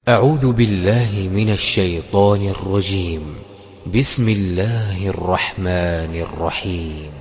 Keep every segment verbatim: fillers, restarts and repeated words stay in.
أعوذ بالله من الشيطان الرجيم. بسم الله الرحمن الرحيم.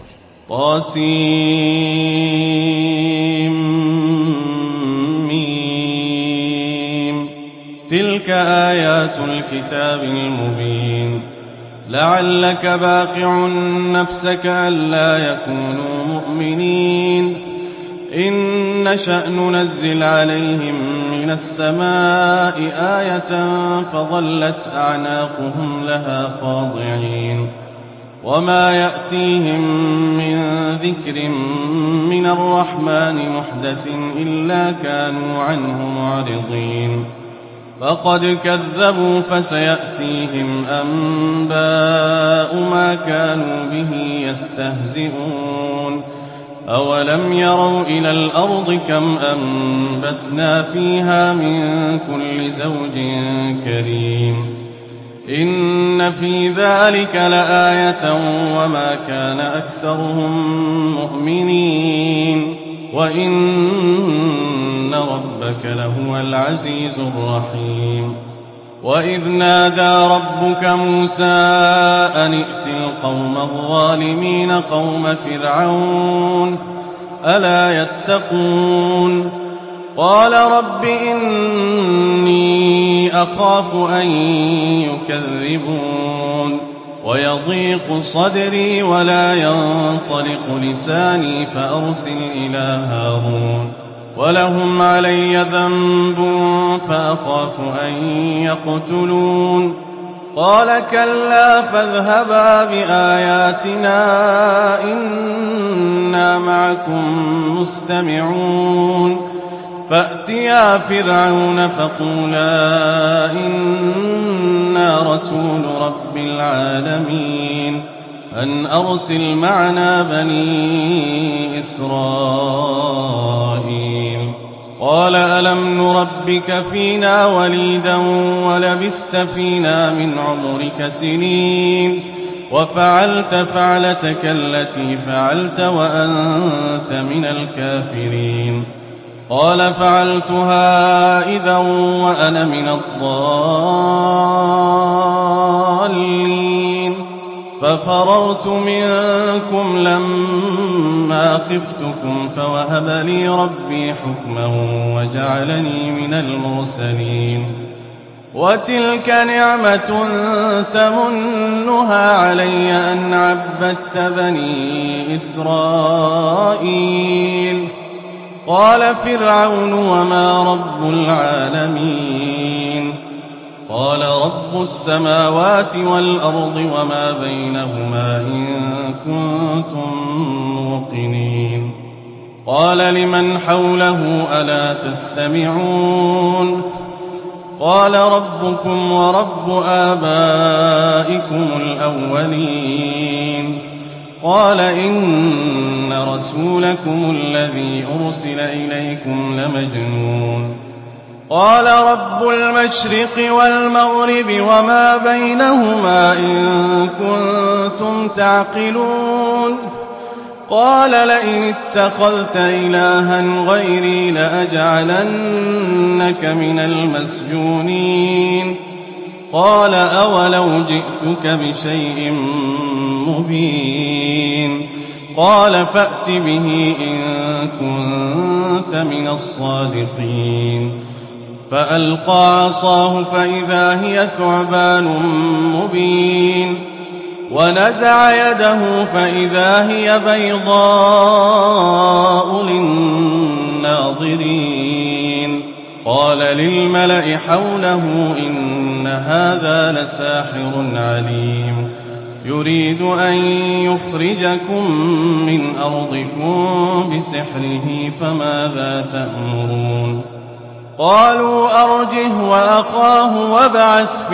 طاسيم. تلك آيات الكتاب المبين. لعلك باقع نفسك ألا يكونوا مؤمنين إن نشأ ننزل عليهم من السماء آية فظلت أعناقهم لها خاضعين وما يأتيهم من ذكر من الرحمن محدث إلا كانوا عنه معرضين فقد كذبوا فسيأتيهم أنباء ما كانوا به يستهزئون أولم يروا إلى الأرض كم أنبتنا فيها من كل زوج كريم إن في ذلك لآية وما كان أكثرهم مؤمنين وإن ربك لهو العزيز الرحيم وإذ نادى ربك موسى أن ائت القوم الظالمين قوم فرعون ألا يتقون قال رب إني أخاف أن يكذبون ويضيق صدري ولا ينطلق لساني فأرسل إلى هارون ولهم علي ذنب فأخاف أن يقتلون قال كلا فاذهبا بآياتنا إنا معكم مستمعون فأتيا فرعون فقولا إنا رسول رب العالمين أن أرسل معنا بني إسرائيل قال ألم نربك فينا وليدا ولبثت فينا من عمرك سنين وفعلت فعلتك التي فعلت وأنت من الكافرين قال فعلتها إذا وأنا من الضالين ففررت منكم لما خفتكم فوهب لي ربي حكما وجعلني من المرسلين وتلك نعمة تمنها علي أن عبدت بني إسرائيل قال فرعون وما رب العالمين قال رب السماوات والأرض وما بينهما إن كنتم موقنين قال لمن حوله ألا تستمعون قال ربكم ورب آبائكم الأولين قال إن رسولكم الذي أرسل إليكم لمجنون قال رب المشرق والمغرب وما بينهما إن كنتم تعقلون قال لئن اتخذت إلها غيري لأجعلنك من المسجونين قال أولو جئتك بشيء مبين قال فأت به إن كنت من الصادقين فألقى عصاه فإذا هي ثعبان مبين ونزع يده فإذا هي بيضاء للناظرين قال للملأ حوله إن هذا لساحر عليم يريد أن يخرجكم من أرضكم بسحره فماذا تأمرون قالوا أرجه وأخاه وابعث في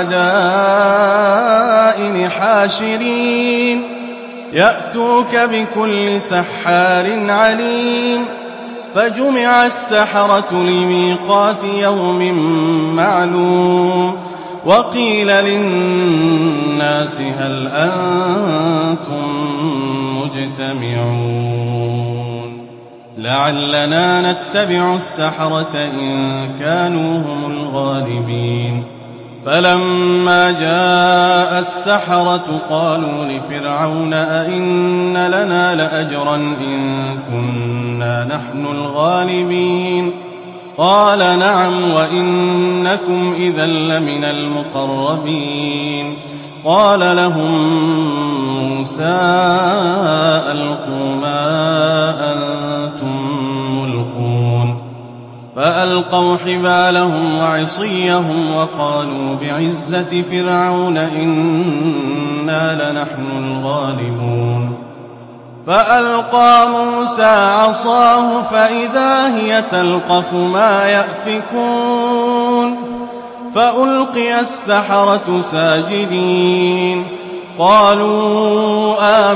المدائن حاشرين يأتوك بكل سحار عليم فجمع السحرة لميقات يوم معلوم وقيل للناس هل أنتم مجتمعون لعلنا نتبع السحرة إن كانوا هم الغالبين. فلما جاء السحرة قالوا لفرعون أئن لنا لأجرا إن كنا نحن الغالبين. قال نعم وإنكم إذا لمن المقربين. قال لهم موسى ألقوا ما أنتم ملقون. فألقوا حبالهم وعصيهم وقالوا بعزة فرعون إنا لنحن الغالبون. فألقى موسى عصاه فإذا هي تلقف ما يأفكون. فألقي السحرة ساجدين قالوا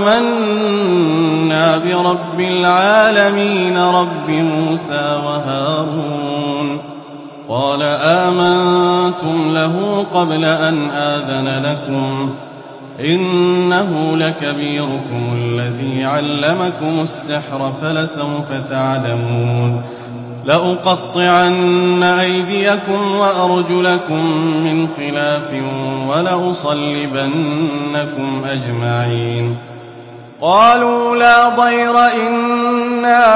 آمنا برب العالمين رب موسى وهارون. قال آمنتم له قبل أن آذن لكم إنه لكبيركم الذي علمكم السحر فلسوف تعلمون. لأقطعن أيديكم وأرجلكم من خلاف ولأصلبنكم أجمعين. قالوا لا ضير إنا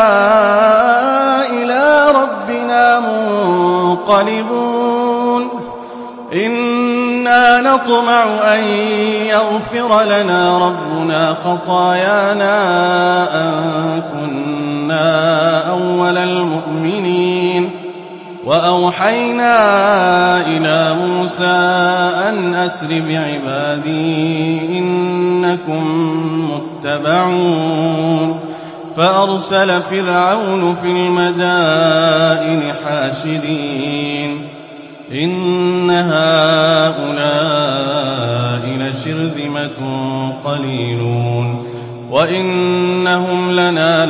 إلى ربنا منقلبون. إنا نطمع أن يغفر لنا ربنا خطايانا أن كنا أول المؤمنين. وأوحينا إلى موسى أن أسر بعبادي إنكم متبعون. فأرسل فرعون في المدائن حاشرين إن هؤلاء لشرذمة قليلون وإنهم لنا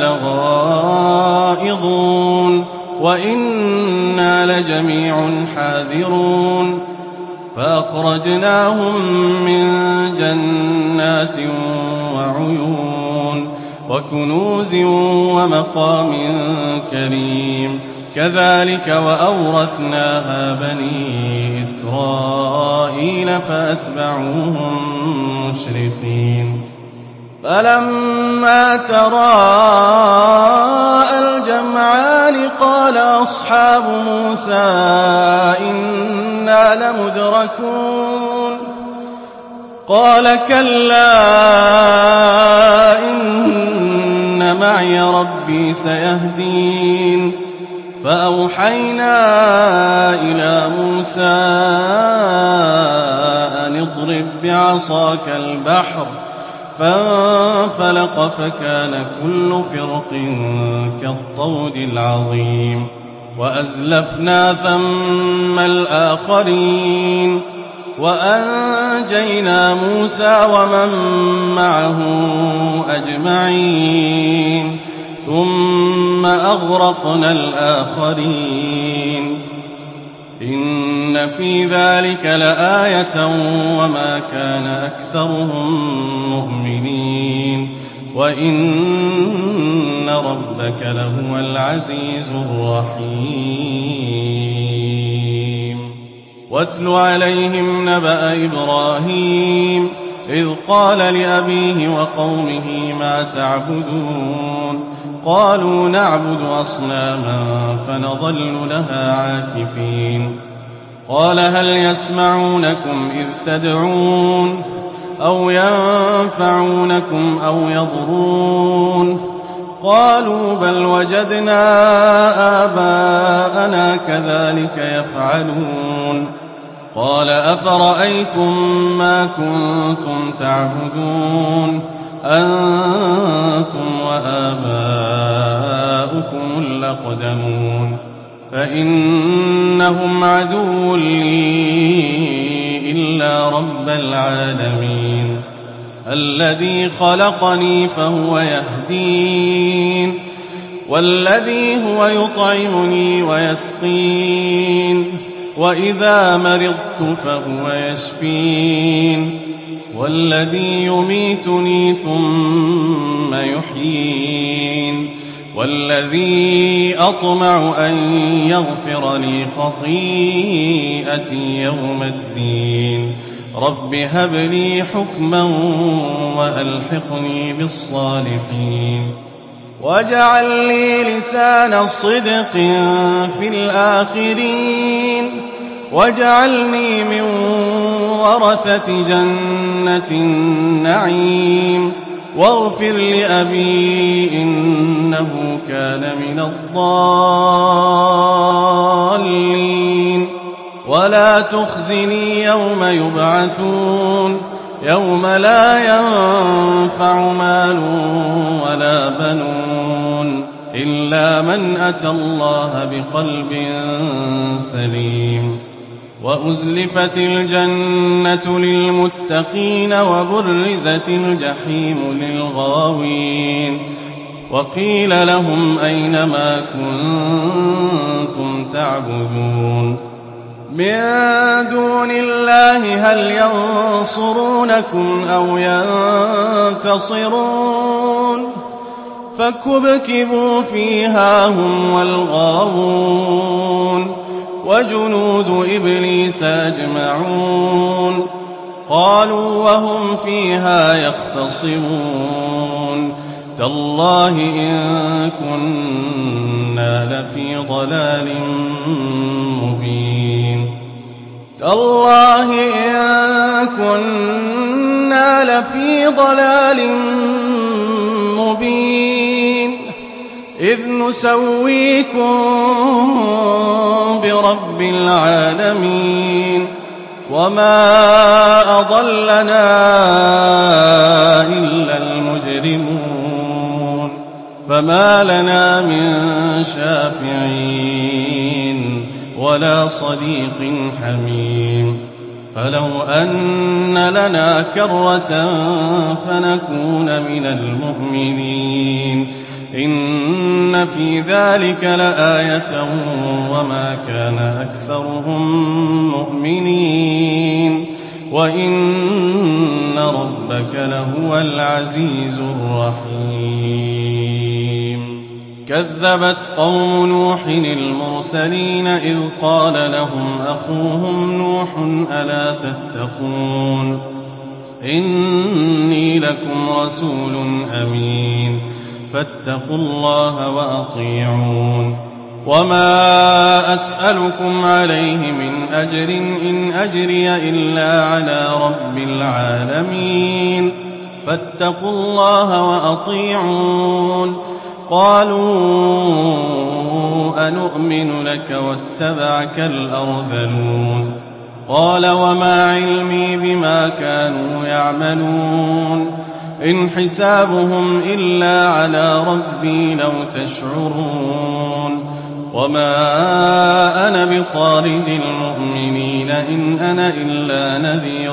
لغائظون وإنا لجميع حاذرون. فأخرجناهم من جنات وعيون وكنوز ومقام كريم. كذلك وأورثناها بني إسرائيل فأتبعوهم مشرقين. فلما تراءى الجمعان قال أصحاب موسى إنا لمدركون. قال كلا إن معي ربي سيهدين. فأوحينا إلى موسى أن اضرب بعصاك البحر فانفلق فكان كل فرق كالطود العظيم. وأزلفنا ثم الآخرين وأنجينا موسى ومن معه أجمعين ثم أغرقنا الآخرين. إن في ذلك لآية وما كان أكثرهم مؤمنين وإن ربك لهو العزيز الرحيم. واتل عليهم نبأ إبراهيم إذ قال لأبيه وقومه ما تعبدون. قالوا نعبد أصناما فنظل لها عاكفين. قال هل يسمعونكم إذ تدعون أو ينفعونكم أو يضرون. قالوا بل وجدنا آباءنا كذلك يفعلون. قال أفرأيتم ما كنتم تعبدون أنتم وآباؤكم الأقدمون فإنهم عدو لي إلا رب العالمين الذي خلقني فهو يهدين والذي هو يطعمني ويسقين وإذا مرضت فهو يشفين والذي يميتني ثم يحيين والذي أطمع أن يغفر لي خطيئتي يوم الدين رب هب لي حكما وألحقني بالصالحين واجعل لي لسان صدق في الآخرين واجعلني من ورثة جنة النعيم واغفر لأبي إنه كان من الضالين ولا تخزني يوم يبعثون يوم لا ينفع مال ولا بنون إلا من أتى الله بقلب سليم وأزلفت الجنة للمتقين وبرزت الجحيم للغاوين وقيل لهم أين ما كنتم تعبدون من دون الله هل ينصرونكم أو ينتصرون فكبكبوا فيها هم والغاوون وجنود إبليس أجمعون قالوا وهم فيها يختصمون تالله إن كنا لفي ضلال مبين تالله إن كنا لفي ضلال مبين إذ نسويكم برب العالمين وما أضلنا إلا المجرمون فما لنا من شافعين ولا صديق حميم فلو أن لنا كرة فنكون من المؤمنين إن في ذلك لآية وما كان أكثرهم مؤمنين وإن ربك لهو العزيز الرحيم كذبت قوم نوح المرسلين إذ قال لهم أخوهم نوح ألا تتقون إني لكم رسول أمين فاتقوا الله وأطيعون وما أسألكم عليه من أجر إن أجري إلا على رب العالمين فاتقوا الله وأطيعون قالوا أنؤمن لك واتبعك الأرذلون قال وما علمي بما كانوا يعملون إن حسابهم إلا على ربي لو تشعرون وما أنا بطارد المؤمنين إن أنا إلا نذير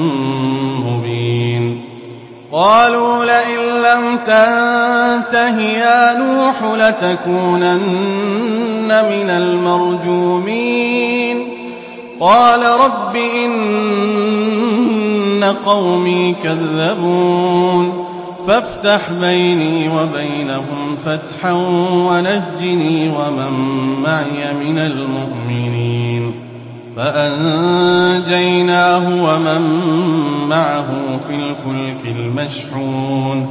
مبين قالوا لئن لم تنته يا نوح لتكونن من المرجومين قال رب إن قومي كذبون فافتح بيني وبينهم فتحا ونجني ومن معي من المؤمنين فأنجيناه ومن معه في الفلك المشحون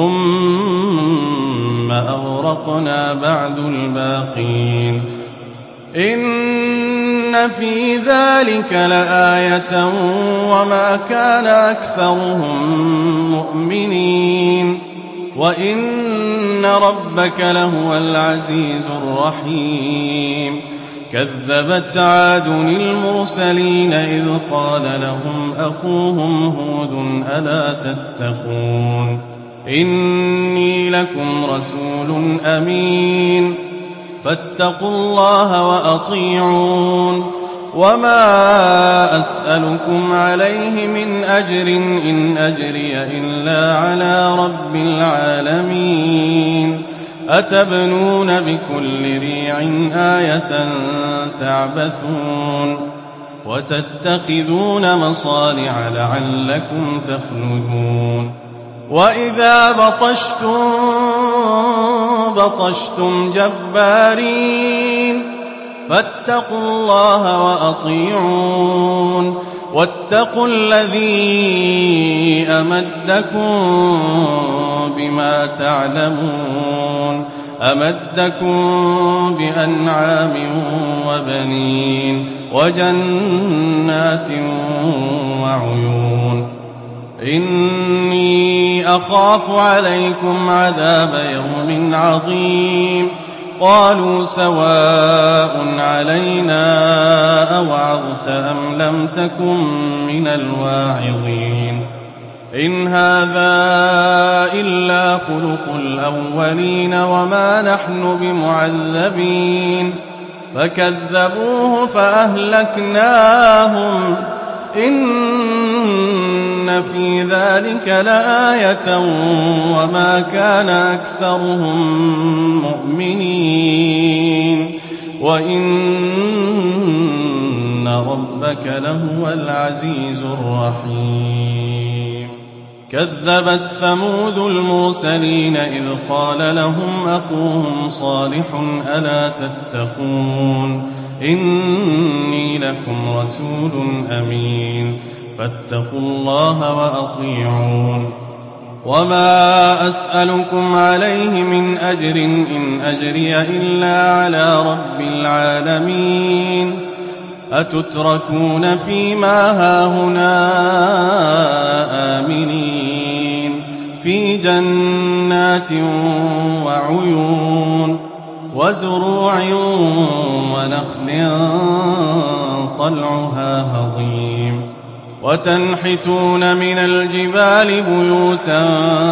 ثم أغرقنا بعد الباقين إن في ذلك لآية وما كان أكثرهم مؤمنين وإن ربك لهو العزيز الرحيم كذبت عاد المرسلين إذ قال لهم أخوهم هود ألا تتقون إني لكم رسول أمين فاتقوا الله وأطيعون وما أسألكم عليه من أجر إن أجري إلا على رب العالمين أتبنون بكل ريع آية تعبثون وتتخذون مصانع لعلكم تخلدون وإذا بطشتم بطشتم جبارين فاتقوا الله وأطيعون واتقوا الذي أمدكم بما تعلمون أمدكم بأنعام وبنين وجنات وعيون إني أخاف عليكم عذاب يوم عظيم قالوا سواء علينا أوعظت أم لم تكن من الواعظين إن هذا إلا خلق الأولين وما نحن بمعذبين فكذبوه فأهلكناهم إن في ذلك لآية وما كان أكثرهم مؤمنين وإن ربك لهو العزيز الرحيم كذبت ثمود المرسلين إذ قال لهم أخوهم صالح ألا تتقون إني لكم رسول أمين فاتقوا الله وأطيعون وما أسألكم عليه من أجر إن أجري إلا على رب العالمين أتتركون فيما هاهنا آمنين في جنات وعيون وزروع ونخل طلعها هضيم وتنحتون من الجبال بيوتا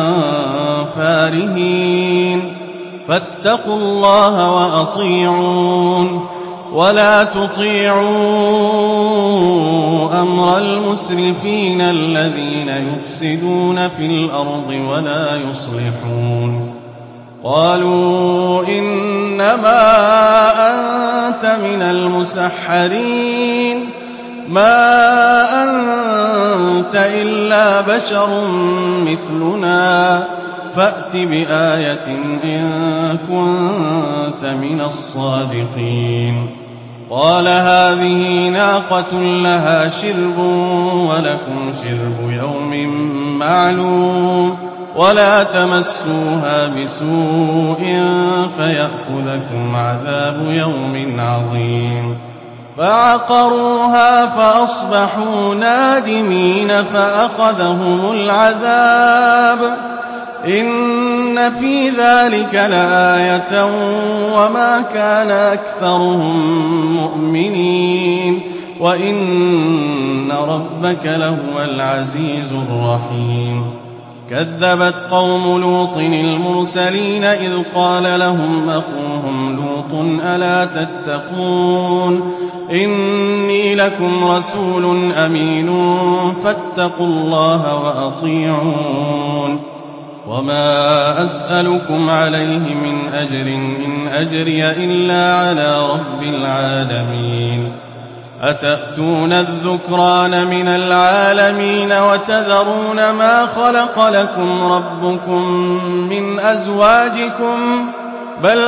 فارهين فاتقوا الله وأطيعون ولا تطيعوا أمر المسرفين الذين يفسدون في الأرض ولا يصلحون قالوا إنما أنت من المسحرين ما أنت إلا بشر مثلنا فأت بآية إن كنت من الصادقين قال هذه ناقة لها شرب ولكم شرب يوم معلوم ولا تمسوها بسوء فيأخذكم عذاب يوم عظيم فعقروها فأصبحوا نادمين فأخذهم العذاب إن في ذلك لآية وما كان أكثرهم مؤمنين وإن ربك لهو العزيز الرحيم كذبت قوم لوط المرسلين إذ قال لهم أخوهم لوط ألا تتقون إني لكم رسول أمين فاتقوا الله وأطيعون وما أسألكم عليه من أجر إن أجري إلا على رب العالمين أتأتون الذكران من العالمين وتذرون ما خلق لكم ربكم من أزواجكم بل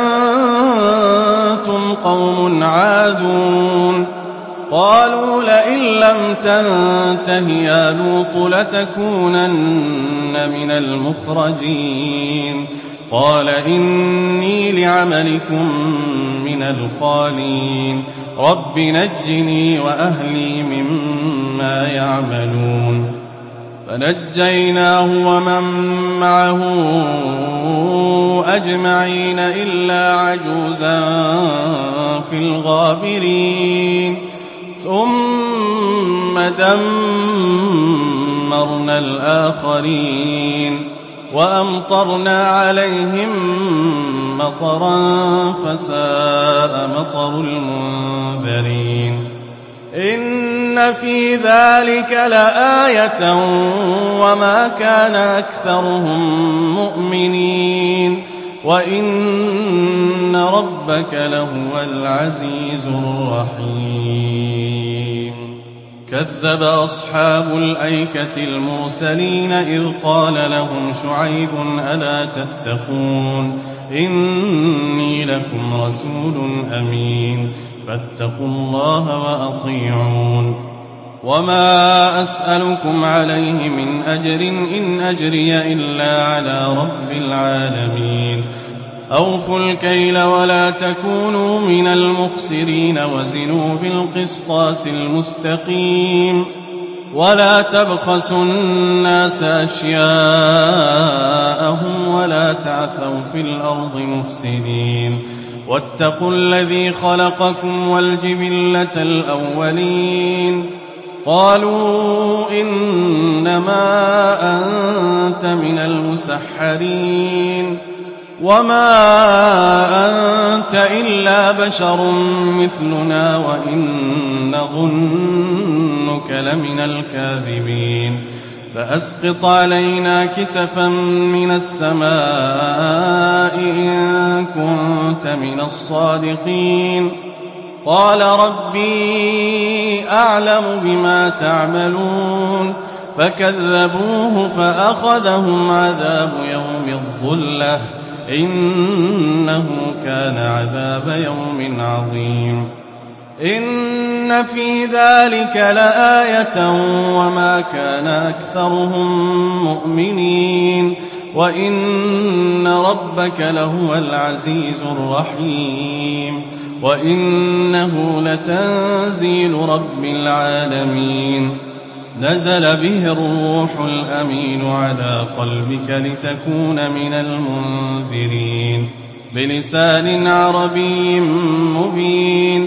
أنتم قوم عادون قالوا لئن لم تنته يا لوط لتكونن من المخرجين قال إني لعملكم من القالين رب نجني وأهلي مما يعملون فنجيناه ومن معه أجمعين إلا عجوزا في الغابرين ثم دمرنا الآخرين وأمطرنا عليهم مطرا فساء مطر المنذرين إن في ذلك لآية وما كان أكثرهم مؤمنين وإن ربك لهو العزيز الرحيم كذب أصحاب الأيكة المرسلين إذ قال لهم شعيب ألا تتقون إني لكم رسول أمين فاتقوا الله وأطيعون وما أسألكم عليه من أجر إن أجري إلا على رب العالمين أوفوا الكيل ولا تكونوا من المخسرين وزنوا بالقسطاس المستقيم ولا تبخسوا الناس أشياءهم ولا تعثوا في الأرض مفسدين واتقوا الذي خلقكم والجبلة الأولين قالوا إنما أنت من المسحرين وما أنت إلا بشر مثلنا وإن نظنك لمن الكاذبين فأسقط علينا كسفا من السماء إن كنت من الصادقين قال ربي أعلم بما تعملون فكذبوه فأخذهم عذاب يوم الظلة إنه كان عذاب يوم عظيم إن في ذلك لآية وما كان أكثرهم مؤمنين وإن ربك لهو العزيز الرحيم وإنه لتنزيل رب العالمين نزل به الروح الأمين على قلبك لتكون من المنذرين بلسان عربي مبين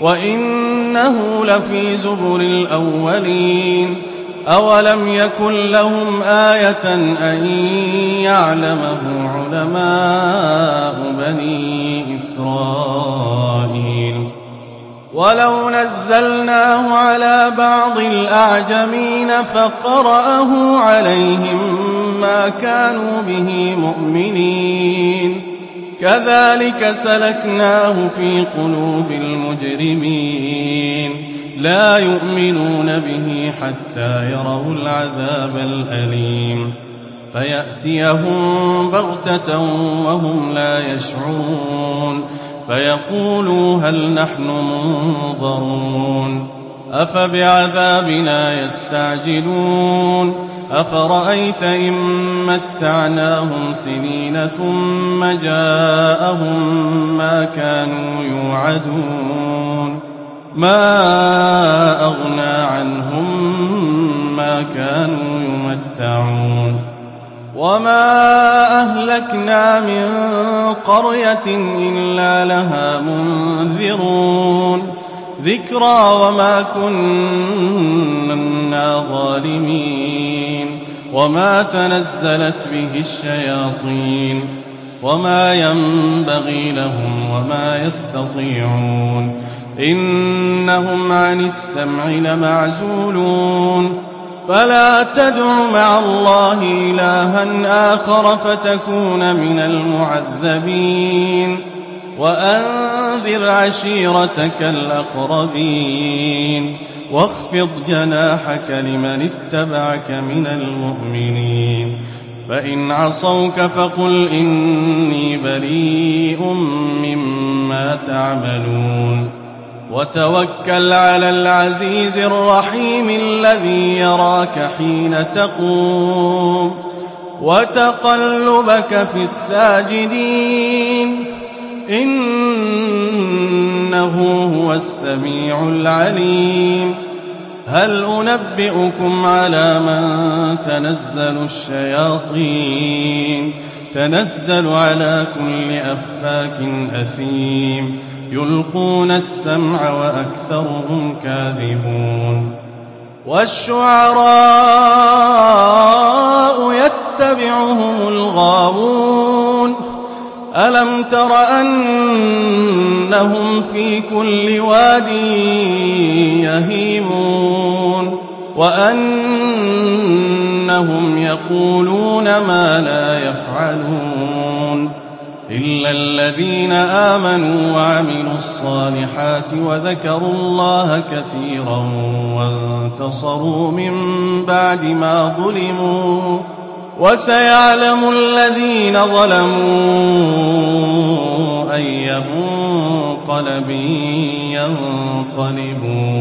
وإنه لفي زبر الأولين أولم يكن لهم آية أن يعلمه علماء بني إسرائيل ولو نزلناه على بعض الأعجمين فقرأه عليهم ما كانوا به مؤمنين كذلك سلكناه في قلوب المجرمين لا يؤمنون به حتى يروا العذاب الأليم فيأتيهم بغتة وهم لا يشعرون فيقولوا هل نحن منظرون أفبعذابنا يستعجلون أفرأيت إن متعناهم سنين ثم جاءهم ما كانوا يوعدون ما أغنى عنهم ما كانوا يمتعون وما أهلكنا من قرية إلا لها منذرون ذكرى وما كنا ظالمين وما تنزلت به الشياطين وما ينبغي لهم وما يستطيعون إنهم عن السمع لمعزولون فلا تدع مع الله إلها آخر فتكون من المعذبين وأنذر عشيرتك الأقربين واخفض جناحك لمن اتبعك من المؤمنين فإن عصوك فقل إني بريء مما تعملون وتوكل على العزيز الرحيم الذي يراك حين تقوم وتقلبك في الساجدين إنه هو السميع العليم هل أنبئكم على من تنزل الشياطين تنزل على كل أفاك أثيم يلقون السمع وأكثرهم كاذبون والشعراء يتبعهم الغاوون ألم تر أنهم في كل واد يهيمون وأنهم يقولون ما لا يفعلون إلا الذين آمنوا وعملوا الصالحات وذكروا الله كثيرا وانتصروا من بعد ما ظلموا وسيعلم الذين ظلموا أي منقلب ينقلبون